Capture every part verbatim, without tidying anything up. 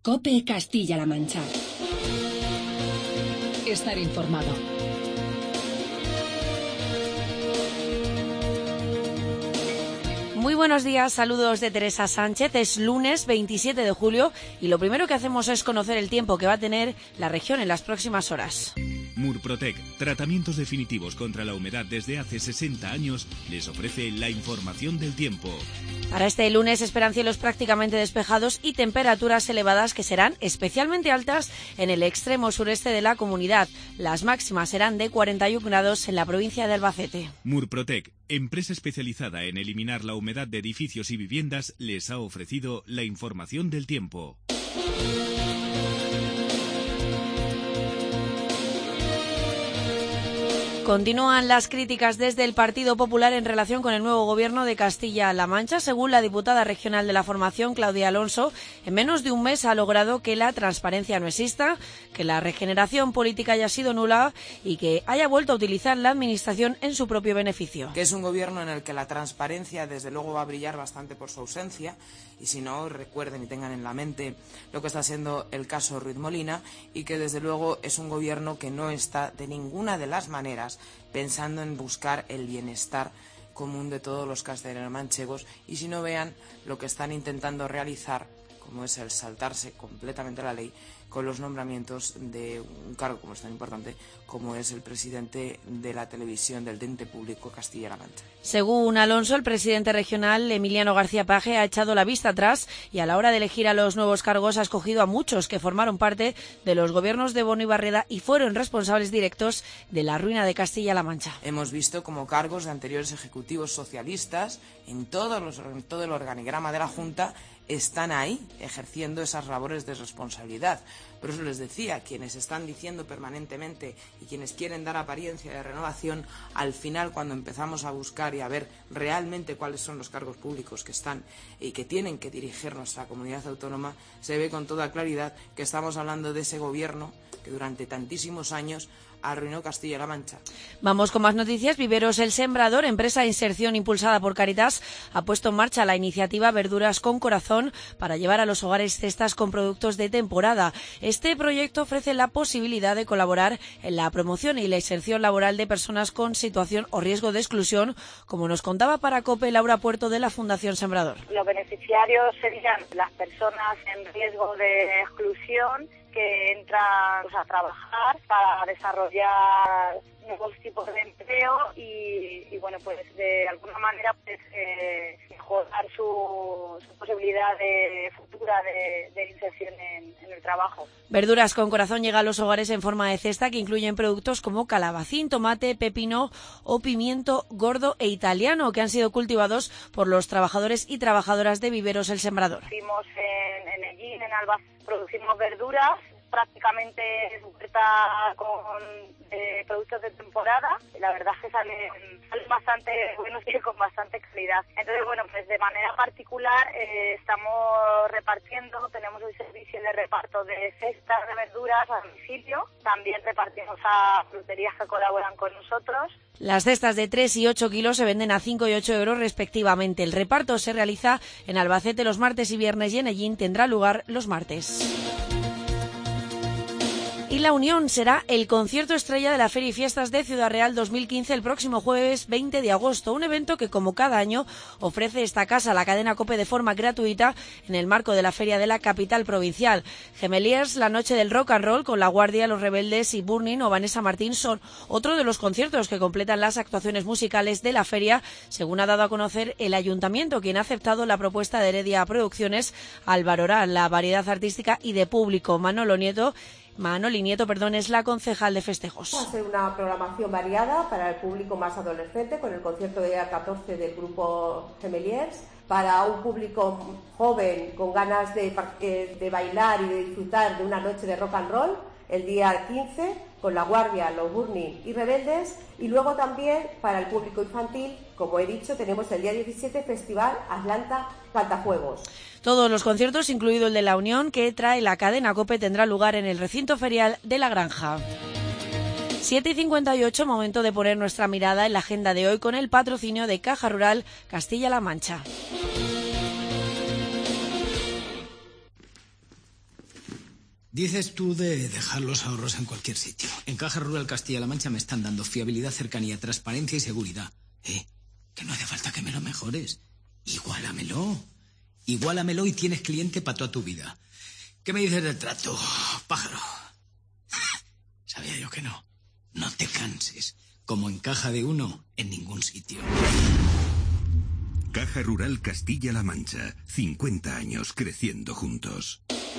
COPE Castilla-La Mancha. Estar informado. Muy buenos días, saludos de Teresa Sánchez. Es lunes veintisiete de julio y lo primero que hacemos es conocer el tiempo que va a tener la región en las próximas horas. Murprotec, tratamientos definitivos contra la humedad desde hace sesenta años, les ofrece la información del tiempo. Para este lunes esperan cielos prácticamente despejados y temperaturas elevadas que serán especialmente altas en el extremo sureste de la comunidad. Las máximas serán de cuarenta y uno grados en la provincia de Albacete. Murprotec, empresa especializada en eliminar la humedad de edificios y viviendas, les ha ofrecido la información del tiempo. Continúan las críticas desde el Partido Popular en relación con el nuevo gobierno de Castilla-La Mancha. Según la diputada regional de la formación, Claudia Alonso, en menos de un mes ha logrado que la transparencia no exista, que la regeneración política haya sido nula y que haya vuelto a utilizar la administración en su propio beneficio. Que es un gobierno en el que la transparencia desde luego va a brillar bastante por su ausencia, y si no, recuerden y tengan en la mente lo que está siendo el caso Ruiz Molina, y que desde luego es un gobierno que no está de ninguna de las maneras pensando en buscar el bienestar común de todos los castellano-manchegos, y si no, vean lo que están intentando realizar, como es el saltarse completamente la ley con los nombramientos de un cargo como es tan importante como es el presidente de la televisión del ente público Castilla-La Mancha. Según Alonso, el presidente regional Emiliano García Paje ha echado la vista atrás y a la hora de elegir a los nuevos cargos ha escogido a muchos que formaron parte de los gobiernos de Bono y Barreda y fueron responsables directos de la ruina de Castilla-La Mancha. Hemos visto como cargos de anteriores ejecutivos socialistas en, todos los, en todo el organigrama de la Junta están ahí ejerciendo esas labores de responsabilidad. Por eso les decía, quienes están diciendo permanentemente y quienes quieren dar apariencia de renovación, al final cuando empezamos a buscar y a ver realmente cuáles son los cargos públicos que están y que tienen que dirigir nuestra comunidad autónoma, se ve con toda claridad que estamos hablando de ese gobierno que durante tantísimos años arruinó Castilla-La Mancha. Vamos con más noticias. Viveros El Sembrador, empresa de inserción impulsada por Cáritas, ha puesto en marcha la iniciativa Verduras con Corazón para llevar a los hogares cestas con productos de temporada. Este proyecto ofrece la posibilidad de colaborar en la promoción y la inserción laboral de personas con situación o riesgo de exclusión, como nos contaba para COPE Laura Puerto de la Fundación Sembrador. Los beneficiarios serían las personas en riesgo de exclusión que entran pues, a trabajar para desarrollar nuevos tipos de empleo y, y bueno, pues de alguna manera pues, eh, mejorar su, su posibilidad de futura de, de inserción en, en el trabajo. Verduras con Corazón llega a los hogares en forma de cesta que incluyen productos como calabacín, tomate, pepino o pimiento gordo e italiano que han sido cultivados por los trabajadores y trabajadoras de Viveros El Sembrador. Hicimos en, en Ellín, en Albacete, producimos verduras, prácticamente huerta con eh, productos de temporada. La verdad es que salen, salen bastante buenos y con bastante calidad. Entonces, bueno, pues de manera particular eh, estamos repartiendo, tenemos el servicio de reparto de cestas de verduras a domicilio. También repartimos a fruterías que colaboran con nosotros. Las cestas de tres y ocho kilos se venden a cinco y ocho euros respectivamente. El reparto se realiza en Albacete los martes y viernes y en Ellín tendrá lugar los martes. Y La Unión será el concierto estrella de la Feria y Fiestas de Ciudad Real dos mil quince el próximo jueves veinte de agosto, un evento que como cada año ofrece esta casa, la cadena COPE, de forma gratuita en el marco de la feria de la capital provincial. Gemeliers, la noche del rock and roll con La Guardia, Los Rebeldes y Burning o Vanessa Martín son otro de los conciertos que completan las actuaciones musicales de la feria, según ha dado a conocer el ayuntamiento, quien ha aceptado la propuesta de Heredia Producciones al valorar la variedad artística y de público. Manolo Nieto Manoli Nieto, perdón, es la concejal de festejos. Va a ser una programación variada para el público más adolescente, con el concierto de día catorce del grupo Gemeliers, para un público joven con ganas de, de bailar y de disfrutar de una noche de rock and roll, el día quince, con La Guardia, Los Burning y Rebeldes, y luego también para el público infantil, como he dicho, tenemos el día diecisiete Festival Atlanta Cantafuegos. Todos los conciertos, incluido el de La Unión, que trae la cadena COPE, tendrá lugar en el recinto ferial de La Granja. siete y cincuenta y ocho, momento de poner nuestra mirada en la agenda de hoy con el patrocinio de Caja Rural Castilla-La Mancha. Dices tú de dejar los ahorros en cualquier sitio. En Caja Rural Castilla-La Mancha me están dando fiabilidad, cercanía, transparencia y seguridad. Eh, que no hace falta que me lo mejores. Igualamelo. Igualamelo y tienes cliente para toda tu vida. ¿Qué me dices del trato, pájaro? Sabía yo que no. No te canses. Como en Caja de Uno, en ningún sitio. Caja Rural Castilla-La Mancha. cincuenta años creciendo juntos.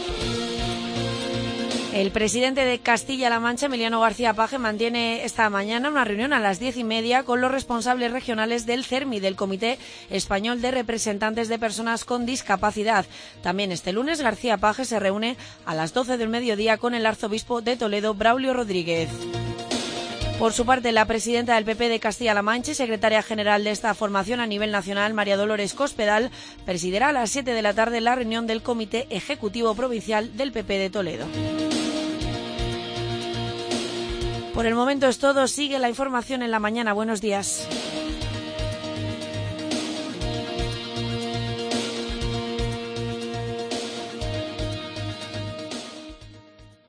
El presidente de Castilla-La Mancha, Emiliano García Paje, mantiene esta mañana una reunión a las diez y media con los responsables regionales del CERMI, del Comité Español de Representantes de Personas con Discapacidad. También este lunes García Paje se reúne a las doce del mediodía con el arzobispo de Toledo, Braulio Rodríguez. Por su parte, la presidenta del P P de Castilla-La Mancha y secretaria general de esta formación a nivel nacional, María Dolores Cospedal, presidirá a las siete de la tarde la reunión del Comité Ejecutivo Provincial del P P de Toledo. Por el momento es todo. Sigue la información en la mañana. Buenos días.